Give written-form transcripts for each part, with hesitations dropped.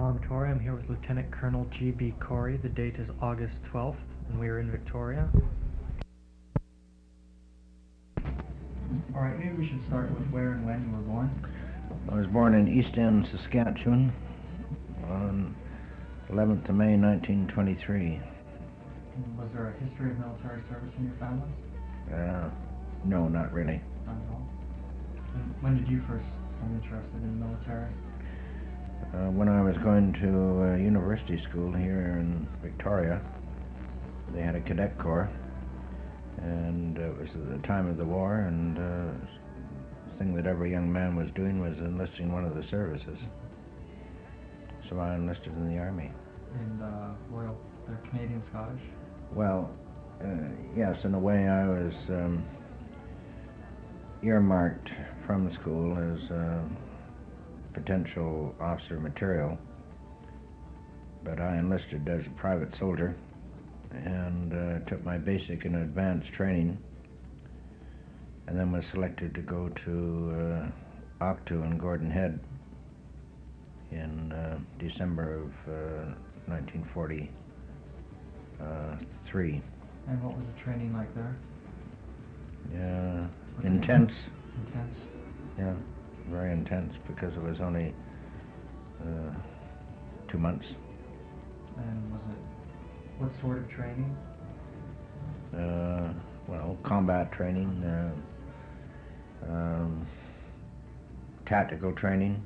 Tom Torrey. I'm here with Lieutenant Colonel G.B. Corey. The date is August 12th, and we are in Victoria. Alright, maybe we should start with where and when you were born. I was born in East End, Saskatchewan on 11th of May, 1923. Was there a history of military service in your family? No, not really. Not at all. And when did you first become interested in the military? When I was going to university school here in Victoria, they had a cadet corps, and it was at the time of the war, and the thing that every young man was doing was enlisting one of the services. So I enlisted in the Army. In the Canadian Scottish? Well, yes, in a way I was earmarked from the school as potential officer material, but I enlisted as a private soldier and took my basic and advanced training, and then was selected to go to Octo in Gordon Head in December of 1943. And what was the training like there? Intense. Intense? Yeah, very intense, because it was only 2 months. And was it, what sort of training? Well, combat training, tactical training,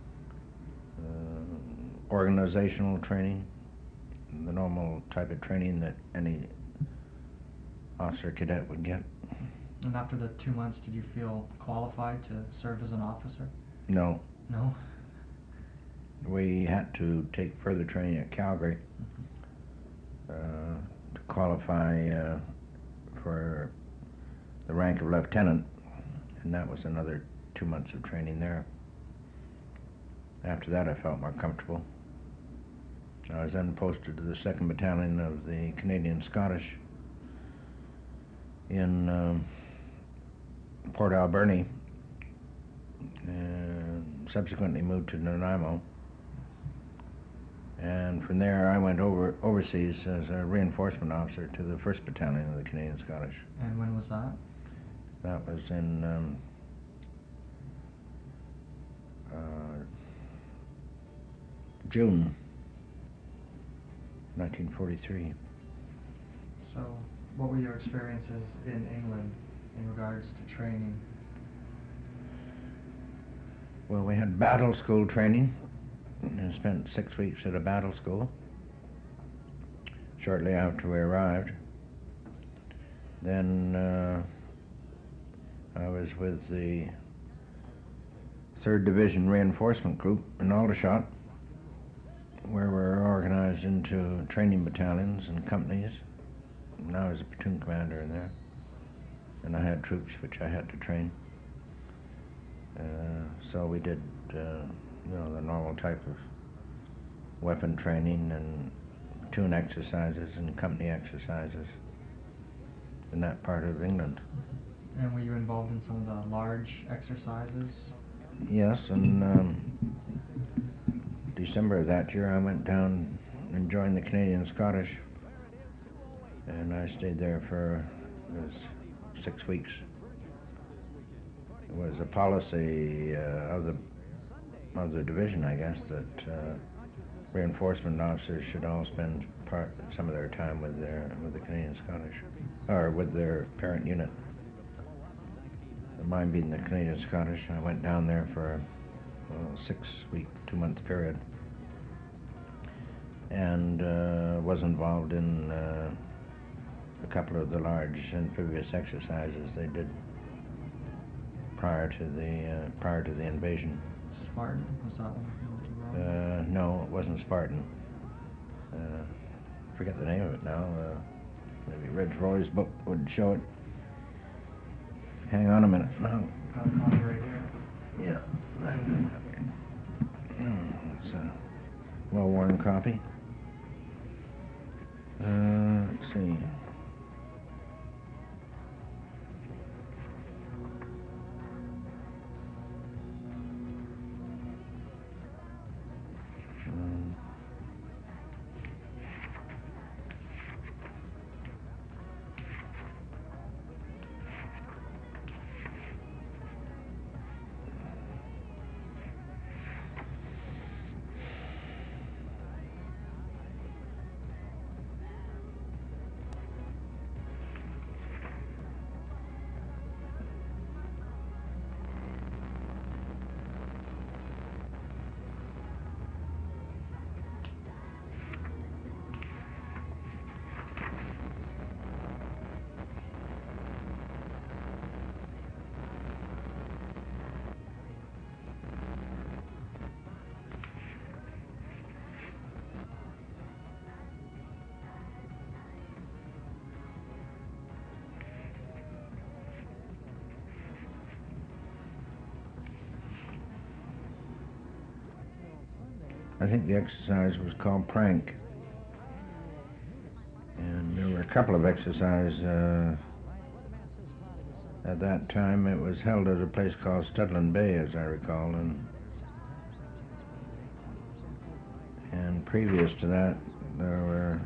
organizational training, the normal type of training that any officer cadet would get. And after the 2 months, did you feel qualified to serve as an officer? No. No? We had to take further training at Calgary to qualify for the rank of lieutenant, and that was another 2 months of training there. After that I felt more comfortable. I was then posted to the 2nd Battalion of the Canadian Scottish in Port Alberni, and subsequently moved to Nanaimo. And from there I went overseas as a reinforcement officer to the 1st Battalion of the Canadian Scottish. And when was that? That was in June 1943. So, what were your experiences in England in regards to training? Well, we had battle school training. I spent 6 weeks at a battle school shortly after we arrived. Then I was with the 3rd Division Reinforcement Group in Aldershot, where we were organized into training battalions and companies, and I was a platoon commander in there, and I had troops which I had to train. So we did the normal type of weapon training and platoon exercises and company exercises in that part of England. And were you involved in some of the large exercises? Yes, in December of that year I went down and joined the Canadian Scottish, and I stayed there for 6 weeks. It was a policy of the division, I guess, that reinforcement officers should all spend some of their time with the Canadian Scottish, or with their parent unit. Mine being the Canadian Scottish, I went down there for a 6-week, 2-month period, and was involved in a couple of the large amphibious exercises they did prior to the invasion. Spartan, was that one? No, it wasn't Spartan. Forget the name of it now. Maybe Reg Roy's book would show it. Hang on a minute. No. Copy right here. Yeah. It's a well-worn copy. Let's see. think the exercise was called Prank. And there were a couple of exercises. At that time, it was held at a place called Studland Bay, as I recall, and previous to that, there were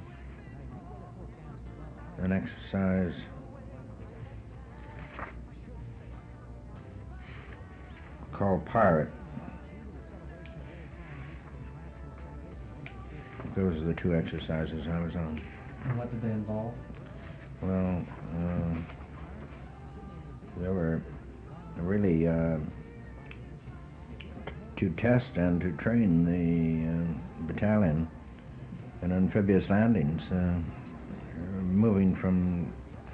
an exercise called Pirate. Those are the two exercises I was on. And what did they involve? Well, there were really to test and to train the battalion in amphibious landings, moving from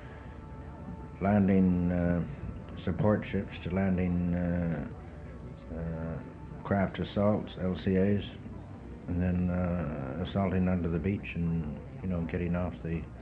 landing support ships to landing craft assaults, LCAs, and then assaulting under the beach and getting off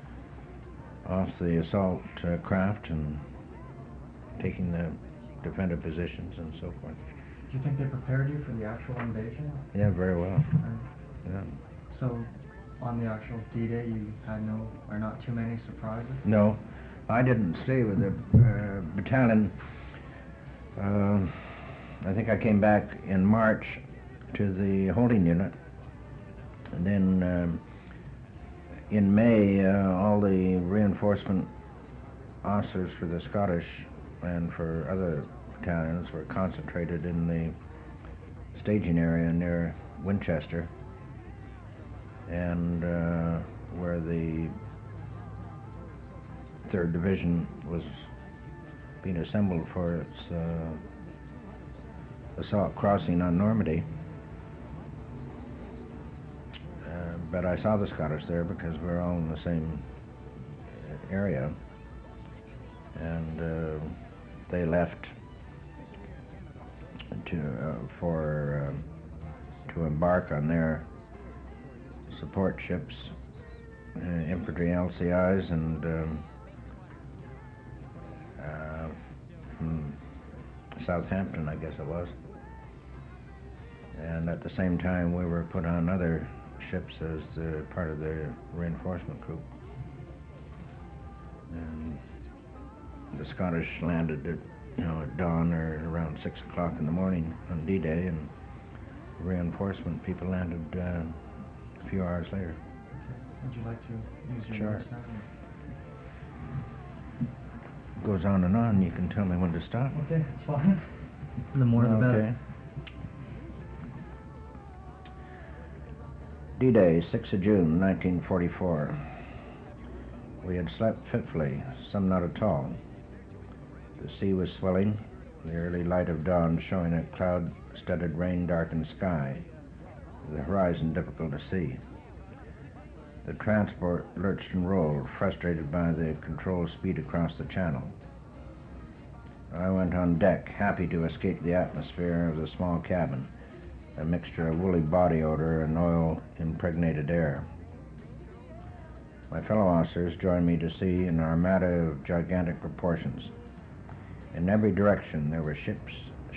the assault craft and taking the defensive positions and so forth. Do you think they prepared you for the actual invasion? Yeah, very well. Yeah. So, on the actual D-Day, you had not too many surprises? No, I didn't stay with the battalion. I think I came back in March to the holding unit, and then in May, all the reinforcement officers for the Scottish and for other battalions were concentrated in the staging area near Winchester, and where the 3rd Division was being assembled for its assault crossing on Normandy. But I saw the Scottish there because we're all in the same area, and they left to embark on their support ships, infantry LCIs, and from Southampton, I guess it was. And at the same time, we were put on other ships as part of the reinforcement group. And the Scottish landed at dawn or around 6 o'clock in the morning on D-Day, and reinforcement people landed a few hours later. Would you like to use your Sure. notes now? Goes on and on. You can tell me when to stop. Okay, it's fine. The more the better. D-Day, 6th of June, 1944. We had slept fitfully, some not at all. The sea was swelling, the early light of dawn showing a cloud-studded, rain-darkened sky, the horizon difficult to see. The transport lurched and rolled, frustrated by the controlled speed across the channel. I went on deck, happy to escape the atmosphere of the small cabin, a mixture of woolly body odor and oil-impregnated air. My fellow officers joined me to see an armada of gigantic proportions. In every direction there were ships,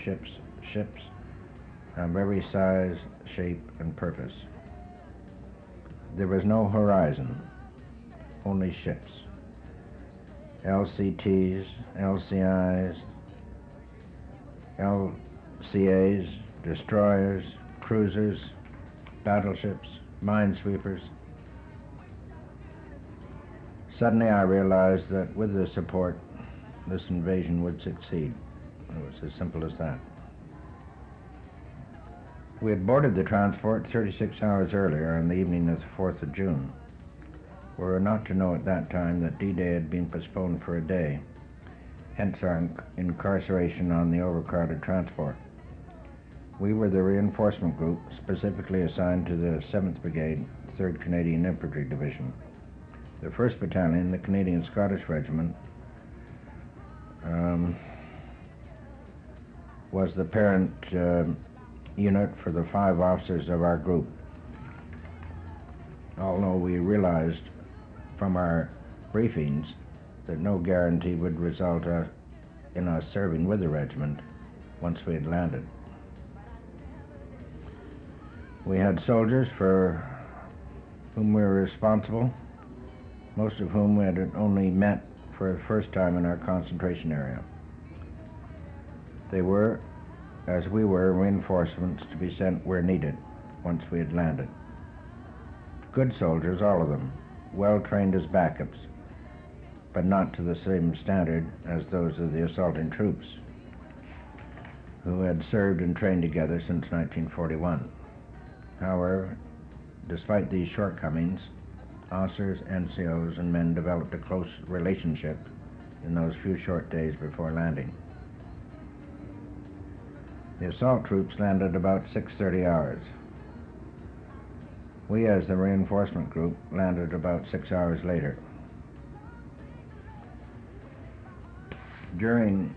of every size, shape, and purpose. There was no horizon, only ships. LCTs, LCIs, LCAs, destroyers, cruisers, battleships, minesweepers. Suddenly I realized that with their support, this invasion would succeed. It was as simple as that. We had boarded the transport 36 hours earlier on the evening of the 4th of June. We were not to know at that time that D-Day had been postponed for a day, hence our incarceration on the overcrowded transport. We were the reinforcement group specifically assigned to the 7th Brigade, 3rd Canadian Infantry Division. The 1st Battalion, the Canadian Scottish Regiment, was the parent unit for the 5 officers of our group. Although we realized from our briefings that no guarantee would result in us serving with the regiment once we had landed. We had soldiers for whom we were responsible, most of whom we had only met for the first time in our concentration area. They were, as we were, reinforcements to be sent where needed once we had landed. Good soldiers, all of them, well trained as backups, but not to the same standard as those of the assaulting troops, who had served and trained together since 1941. However, despite these shortcomings, officers, NCOs, and men developed a close relationship in those few short days before landing. The assault troops landed about 6:30 hours. We, as the reinforcement group, landed about 6 hours later. During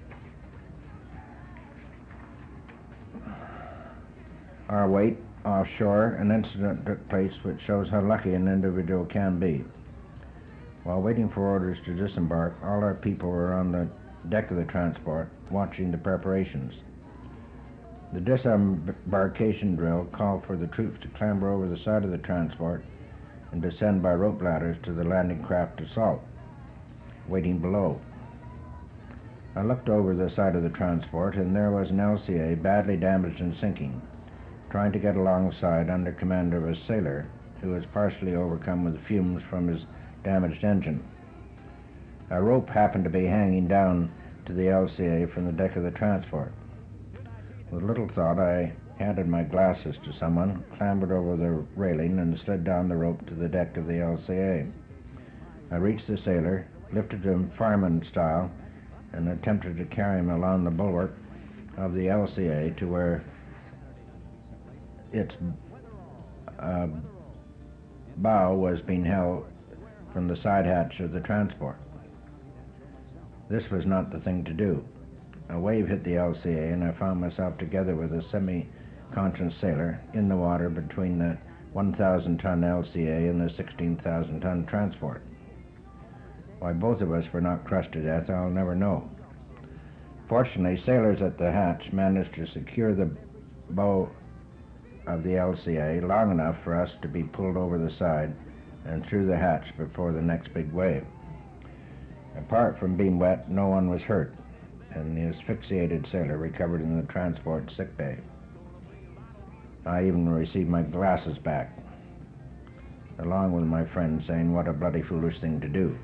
our wait offshore, an incident took place which shows how lucky an individual can be. While waiting for orders to disembark, all our people were on the deck of the transport watching the preparations. The disembarkation drill called for the troops to clamber over the side of the transport and descend by rope ladders to the landing craft assault, waiting below. I looked over the side of the transport, and there was an LCA badly damaged and sinking, trying to get alongside under command of a sailor who was partially overcome with fumes from his damaged engine. A rope happened to be hanging down to the LCA from the deck of the transport. With little thought, I handed my glasses to someone, clambered over the railing, and slid down the rope to the deck of the LCA. I reached the sailor, lifted him fireman style, and attempted to carry him along the bulwark of the LCA to where its bow was being held from the side hatch of the transport. This was not the thing to do. A wave hit the LCA, and I found myself together with a semi-conscious sailor in the water between the 1,000-ton LCA and the 16,000-ton transport. Why both of us were not crushed to death, I'll never know. Fortunately, sailors at the hatch managed to secure the bow of the LCA long enough for us to be pulled over the side and through the hatch before the next big wave. Apart from being wet, no one was hurt, and the asphyxiated sailor recovered in the transport sick bay. I even received my glasses back, along with my friend saying what a bloody foolish thing to do.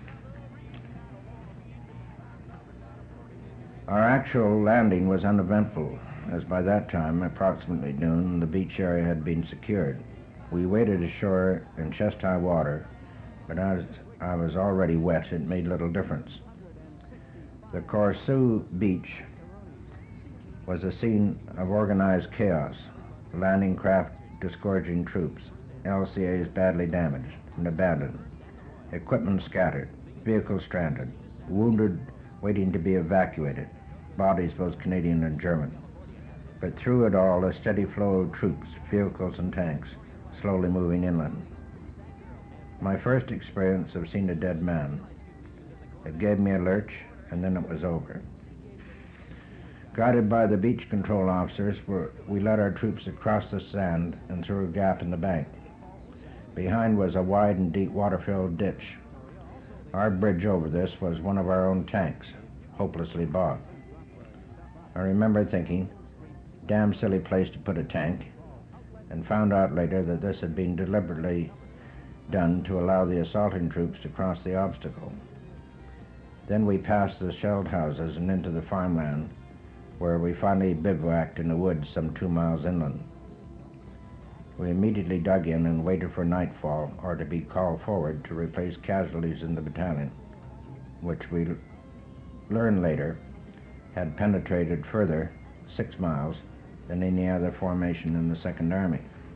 Our actual landing was uneventful, as by that time, approximately noon, the beach area had been secured. We waded ashore in chest-high water, but as I was already wet, it made little difference. The Corsu beach was a scene of organized chaos, landing craft disgorging troops, LCAs badly damaged and abandoned, equipment scattered, vehicles stranded, wounded waiting to be evacuated, bodies both Canadian and German. But through it all, a steady flow of troops, vehicles and tanks, slowly moving inland. My first experience of seeing a dead man. It gave me a lurch, and then it was over. Guided by the beach control officers, we led our troops across the sand and through a gap in the bank. Behind was a wide and deep water-filled ditch. Our bridge over this was one of our own tanks, hopelessly bogged. I remember thinking, damn silly place to put a tank, and found out later that this had been deliberately done to allow the assaulting troops to cross the obstacle. Then we passed the shelled houses and into the farmland, where we finally bivouacked in the woods some 2 miles inland. We immediately dug in and waited for nightfall or to be called forward to replace casualties in the battalion, which we learned later had penetrated further 6 miles than any other formation in the Second Army.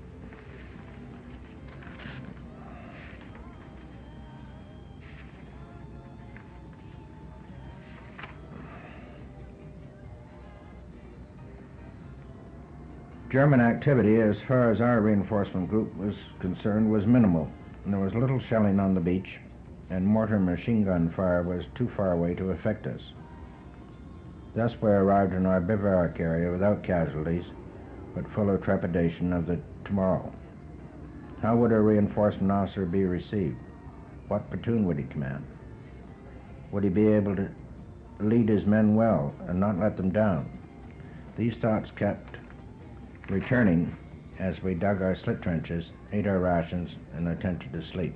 German activity, as far as our reinforcement group was concerned, was minimal. There was little shelling on the beach, and mortar and machine gun fire was too far away to affect us. Thus we arrived in our bivouac area without casualties, but full of trepidation of the tomorrow. How would a reinforcement officer be received? What platoon would he command? Would he be able to lead his men well and not let them down? These thoughts kept returning as we dug our slit trenches, ate our rations, and attempted to sleep.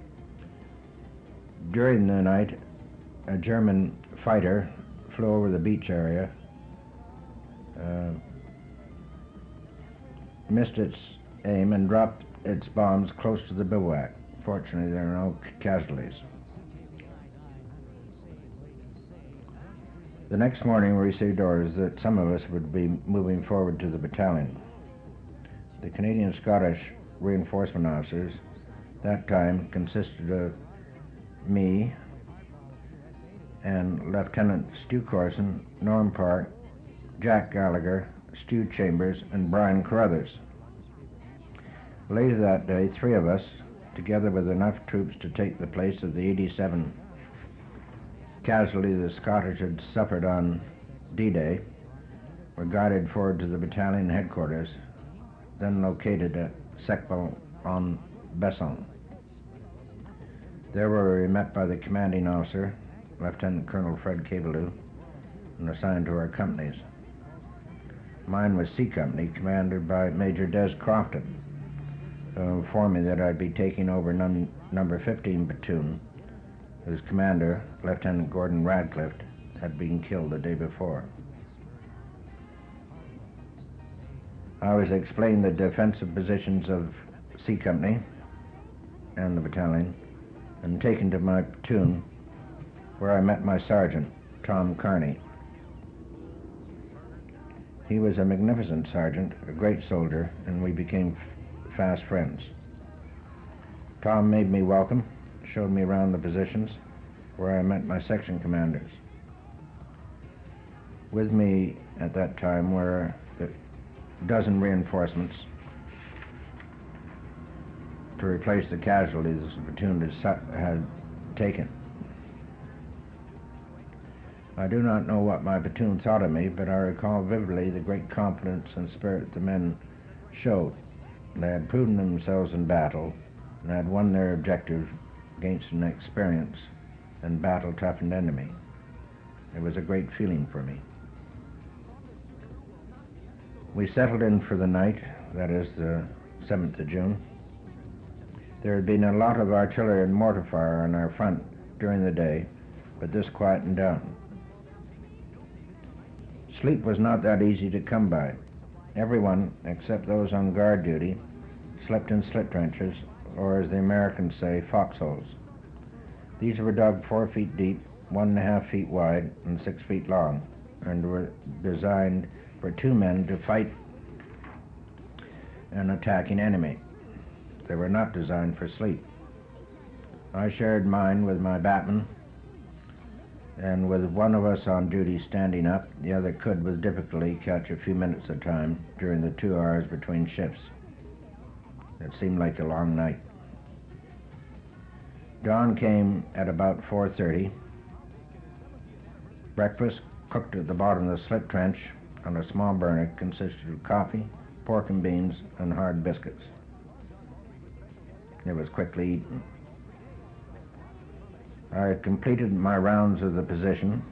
During the night, a German fighter flew over the beach area, missed its aim and dropped its bombs close to the bivouac. Fortunately, there were no casualties. The next morning, we received orders that some of us would be moving forward to the battalion. The Canadian Scottish reinforcement officers that time consisted of me and Lieutenant Stu Corson, Norm Park, Jack Gallagher, Stu Chambers, and Brian Carruthers. Later that day, 3 of us, together with enough troops to take the place of the 87 casualty the Scottish had suffered on D-Day, were guided forward to the battalion headquarters, then located at Secval-en-Besson. There we were met by the commanding officer, Lieutenant Colonel Fred Cabalou, and assigned to our companies. Mine was C Company, commanded by Major Des Crofton, who informed me that I'd be taking over number 15 platoon, whose commander, Lieutenant Gordon Radcliffe, had been killed the day before. I was explained the defensive positions of C Company and the battalion, and taken to my platoon, where I met my sergeant, Tom Carney. He was a magnificent sergeant, a great soldier, and we became fast friends. Tom made me welcome, showed me around the positions, where I met my section commanders. With me at that time were a dozen reinforcements to replace the casualties the platoon had taken. I do not know what my platoon thought of me, but I recall vividly the great confidence and spirit the men showed. They had proven themselves in battle and had won their objective against an experienced and battle-toughened enemy. It was a great feeling for me. We settled in for the night, that is the 7th of June. There had been a lot of artillery and mortar fire on our front during the day, but this quietened down. Sleep was not that easy to come by. Everyone, except those on guard duty, slept in slit trenches, or as the Americans say, foxholes. These were dug 4 feet deep, 1.5 feet wide, and 6 feet long, and were designed for 2 men to fight an attacking enemy. They were not designed for sleep. I shared mine with my batman, and with one of us on duty standing up, the other could with difficulty catch a few minutes at a time during the 2 hours between shifts. It seemed like a long night. Dawn came at about 4:30. Breakfast, cooked at the bottom of the slit trench on a small burner, consisted of coffee, pork and beans, and hard biscuits. It was quickly eaten. I had completed my rounds of the position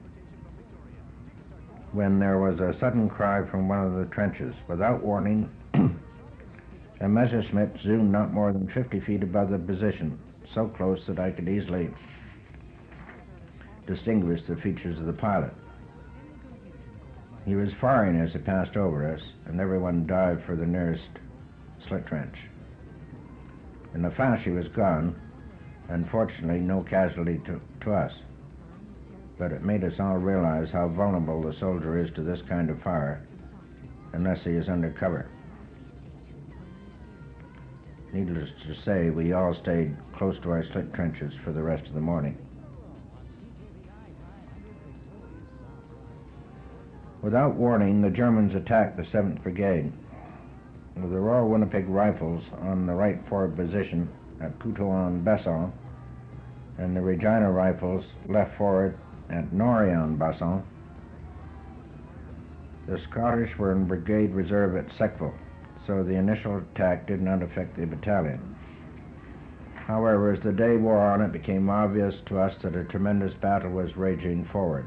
when there was a sudden cry from one of the trenches. Without warning, a Messerschmitt zoomed not more than 50 feet above the position, so close that I could easily distinguish the features of the pilot. He was firing as it passed over us, and everyone dived for the nearest slit trench. In a flash he was gone, and fortunately no casualty to us. But it made us all realize how vulnerable the soldier is to this kind of fire unless he is under cover. Needless to say, we all stayed close to our slit trenches for the rest of the morning. Without warning, the Germans attacked the 7th Brigade. With the Royal Winnipeg Rifles on the right forward position at Couteulon-Besson, and the Regina Rifles left forward at Nory-en-Besson, The Scottish were in brigade reserve at Sackville, so the initial attack did not affect the battalion. However, as the day wore on, it became obvious to us that a tremendous battle was raging forward.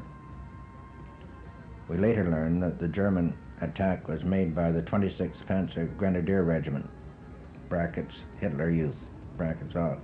We later learned that the German attack was made by the 26th Panzer Grenadier Regiment, brackets Hitler Youth, brackets off.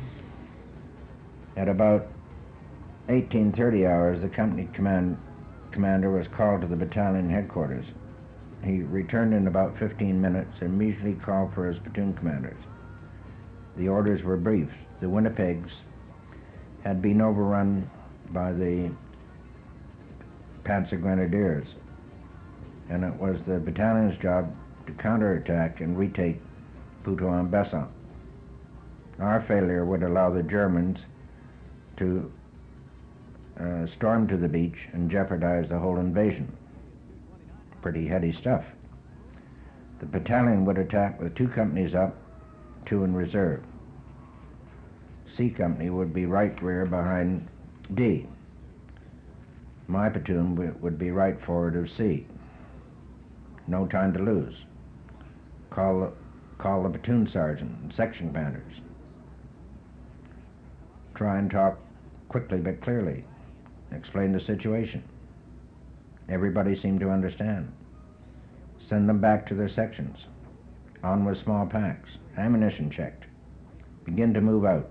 At about 18:30 hours, the company commander was called to the battalion headquarters. He returned in about 15 minutes and immediately called for his platoon commanders. The orders were brief. The Winnipegs had been overrun by the Panzer Grenadiers, and it was the battalion's job to counterattack and retake Puteaux-en-Besson. Our failure would allow the Germans to storm to the beach and jeopardize the whole invasion. Pretty heady stuff. The battalion would attack with 2 companies up, 2 in reserve. C Company would be right rear behind D. My platoon would be right forward of C. No time to lose. Call the platoon sergeant and section commanders. Try and talk quickly but clearly. Explain the situation. Everybody seemed to understand. Send them back to their sections. On with small packs. Ammunition checked. Begin to move out.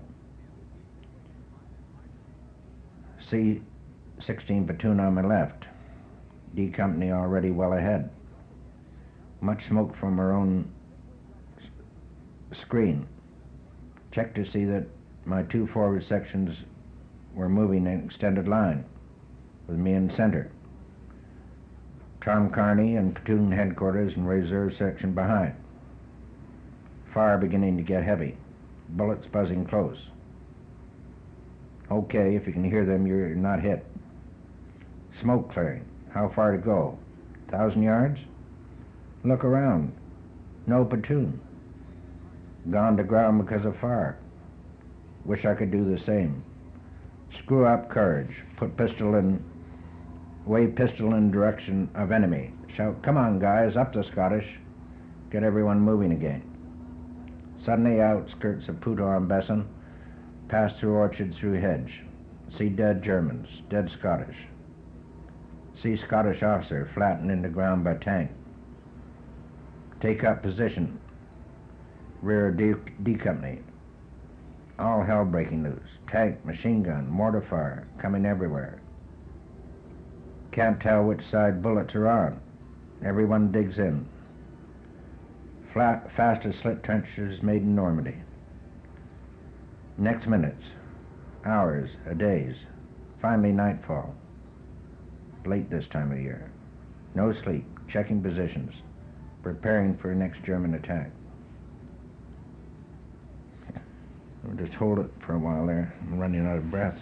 C-16 platoon on my left. D Company already well ahead. Much smoke from our own screen. Check to see that my 2 forward sections were moving in extended line, with me in center. Tom Kearney and platoon headquarters and reserve section behind. Fire beginning to get heavy. Bullets buzzing close. Okay, if you can hear them, you're not hit. Smoke clearing. How far to go? 1,000 yards? Look around. No platoon. Gone to ground because of fire. Wish I could do the same. Screw up courage. Put pistol in, wave pistol in direction of enemy. Shout, come on guys, up the Scottish. Get everyone moving again. Suddenly outskirts of Puteaux-en-Besson, pass through orchard through hedge. See dead Germans, dead Scottish. See Scottish officer flattened into ground by tank. Take up position. Rear D Company. All hell breaking loose. Tank, machine gun, mortar fire, coming everywhere. Can't tell which side bullets are on. Everyone digs in. Fastest slit trenches made in Normandy. Next minutes, hours, days, finally nightfall. Late this time of year. No sleep, checking positions, preparing for next German attack. We'll just hold it for a while there. I'm running out of breath.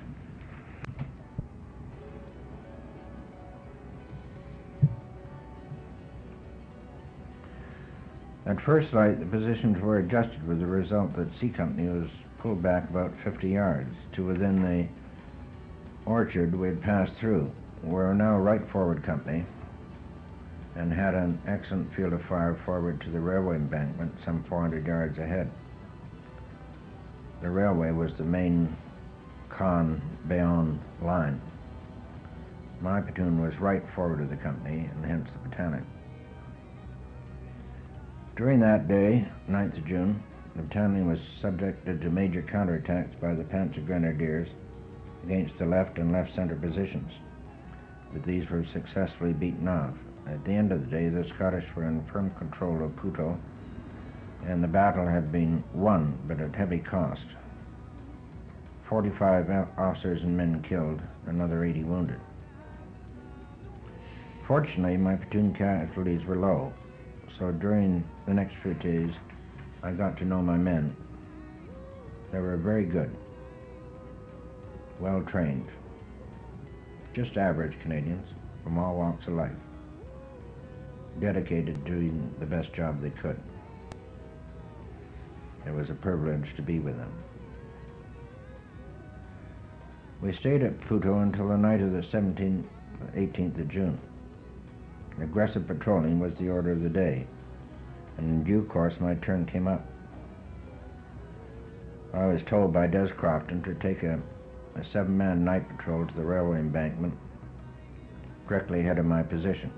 At first light, the positions were adjusted with the result that C Company was pulled back about 50 yards to within the orchard we had passed through. We were now right forward company and had an excellent field of fire forward to the railway embankment some 400 yards ahead. The railway was the main Caen-Bayonne line. My platoon was right forward of the company and hence the battalion. During that day, 9th of June, the battalion was subjected to major counterattacks by the Panzer Grenadiers against the left and left-center positions, but these were successfully beaten off. At the end of the day, the Scottish were in firm control of Puteaux, and the battle had been won, but at heavy cost. 45 officers and men killed, another 80 wounded. Fortunately, my platoon casualties were low, so during the next few days, I got to know my men. They were very good, well trained, just average Canadians from all walks of life, dedicated to doing the best job they could. It was a privilege to be with them. We stayed at Puteaux until the night of the 18th of June. Aggressive patrolling was the order of the day, and in due course my turn came up. I was told by Des Crofton to take a 7-man night patrol to the railway embankment directly ahead of my position.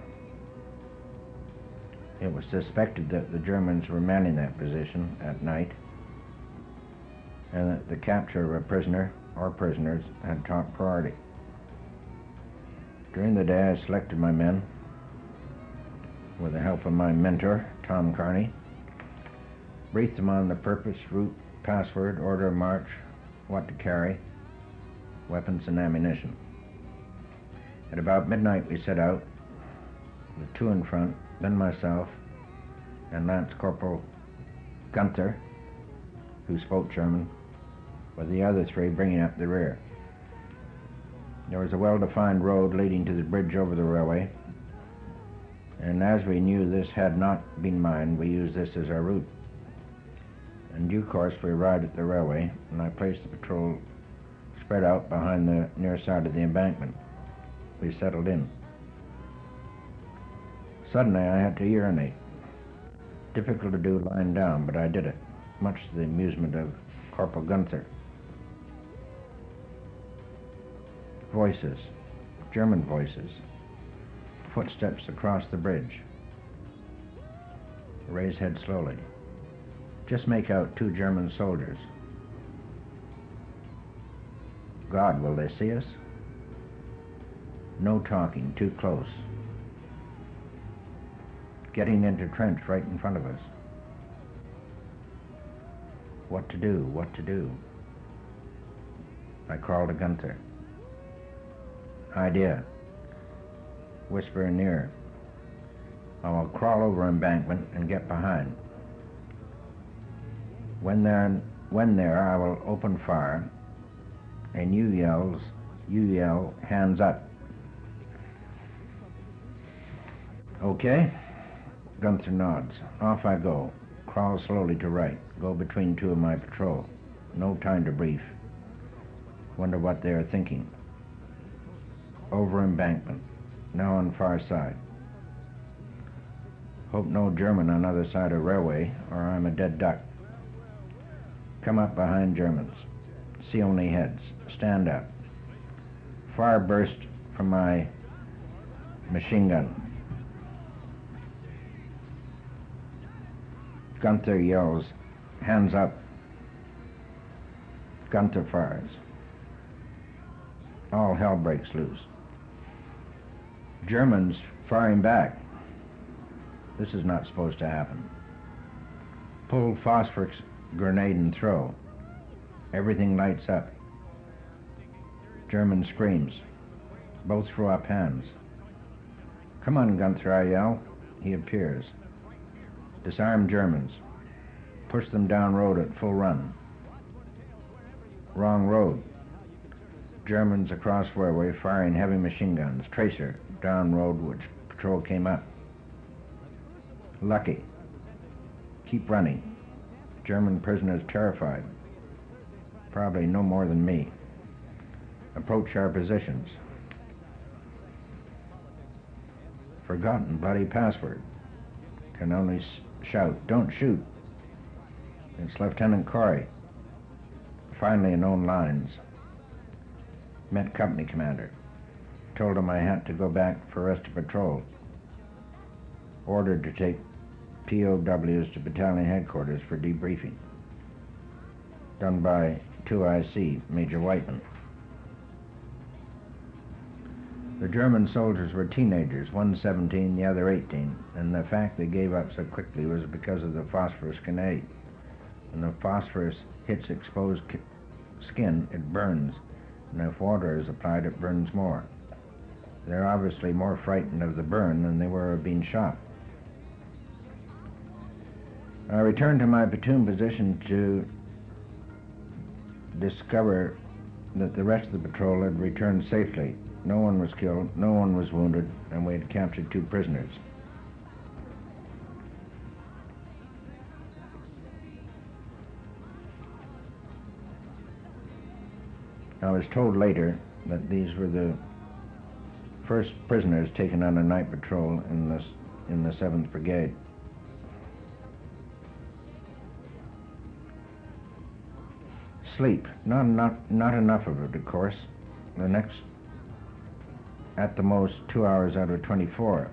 It was suspected that the Germans were manning that position at night, and that the capture of a prisoner or prisoners had top priority. During the day, I selected my men with the help of my mentor, Tom Carney, briefed them on the purpose, route, password, order of march, what to carry, weapons and ammunition. At about midnight we set out, the 2 in front, then myself, and Lance Corporal Gunther, who spoke German, with the other 3 bringing up the rear. There was a well-defined road leading to the bridge over the railway, and as we knew this had not been mined, we used this as our route. In due course, we arrived at the railway, and I placed the patrol spread out behind the near side of the embankment. We settled in. Suddenly, I had to urinate. Difficult to do lying down, but I did it, much to the amusement of Corporal Gunther. Voices, German voices, footsteps across the bridge. Raise head slowly. Just make out 2 German soldiers. God, will they see us? No talking, too close. Getting into trench right in front of us. What to do, what to do? I crawled to Gunther. Idea. Whisper in ear. I will crawl over embankment and get behind. When there, I will open fire, and you yell, hands up. Okay? Gunther nods. Off I go. Crawl slowly to right. Go between 2 of my patrol. No time to brief. Wonder what they are thinking. Over embankment. Now on far side. Hope no German on other side of railway, or I'm a dead duck. Come up behind Germans. See only heads. Stand up. Fire burst from my machine gun. Gunther yells, hands up. Gunther fires. All hell breaks loose. Germans firing back. This is not supposed to happen. Pull phosphorus grenade and throw. Everything lights up. German screams. Both throw up hands. Come on, Gunther, I yell. He appears. Disarm Germans. Push them down road at full run. Wrong road. Germans across railway firing heavy machine guns. Tracer, down road which patrol came up. Lucky. Keep running. German prisoners terrified. Probably no more than me. Approach our positions. Forgotten bloody password. Can only shout, don't shoot. It's Lieutenant Corey. Finally known lines. Met company commander. Told him I had to go back for rest of patrol. Ordered to take POWs to battalion headquarters for debriefing. Done by 2IC, Major Whiteman. The German soldiers were teenagers, one 17, the other 18, and the fact they gave up so quickly was because of the phosphorus grenade. When the phosphorus hits exposed skin, it burns, and if water is applied, it burns more. They're obviously more frightened of the burn than they were of being shot. I returned to my platoon position to discover that the rest of the patrol had returned safely. No one was killed, no one was wounded, and we had captured 2 prisoners. I was told later that these were the first prisoners taken on a night patrol in the 7th Brigade. Sleep, not enough of it, of course. The next, at the most, 2 hours out of 24.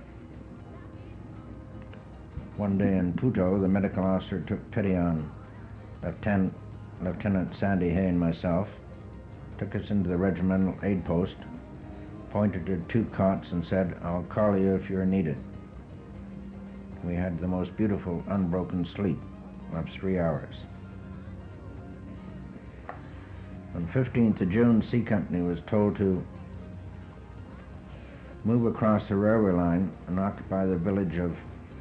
One day in Puto, the medical officer took pity on Lieutenant Sandy Hay and myself, took us into the regimental aid post, pointed to 2 cots and said, "I'll call you if you're needed." We had the most beautiful unbroken sleep of 3 hours. On 15th of June, C Company was told to move across the railway line and occupy the village of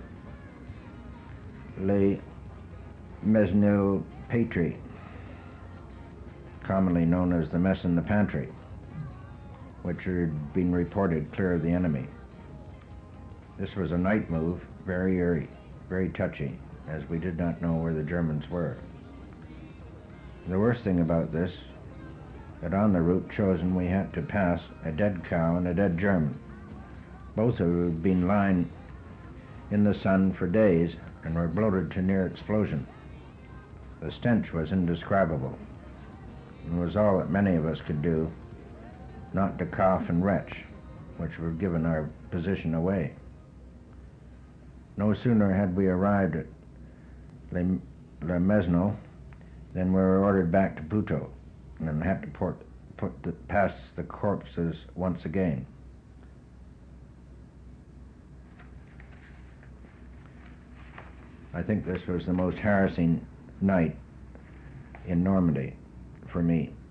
Les Mesnil-Patry, commonly known as the Mess in the Pantry, which had been reported clear of the enemy. This was a night move, very eerie, very touchy, as we did not know where the Germans were. The worst thing about this, that on the route chosen we had to pass a dead cow and a dead German, both of who had been lying in the sun for days and were bloated to near explosion. The stench was indescribable, and was all that many of us could do not to cough and retch, which would have given our position away. No sooner had we arrived at Le Mesnil than we were ordered back to Puto, and had to pass the corpses once again. I think this was the most harassing night in Normandy for me.